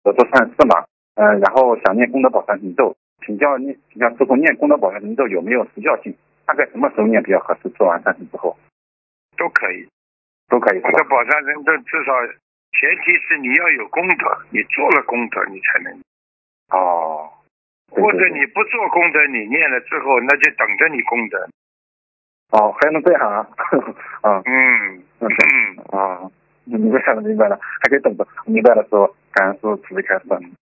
我做善事嘛，然后想念功德宝山神咒，请教师傅念功德宝山神咒有没有时效性？大概什么时候念比较合适？做完善事之后都可以。 都可以。 功德宝山神咒至少前提是你要有功德，你做了功德你才能。 哦。对或者你不做功德，你念了之后，那就等着你功德。 哦，还能这样啊？啊。啊，明白了，还可以等着。明白了，说感恩师父慈悲开示。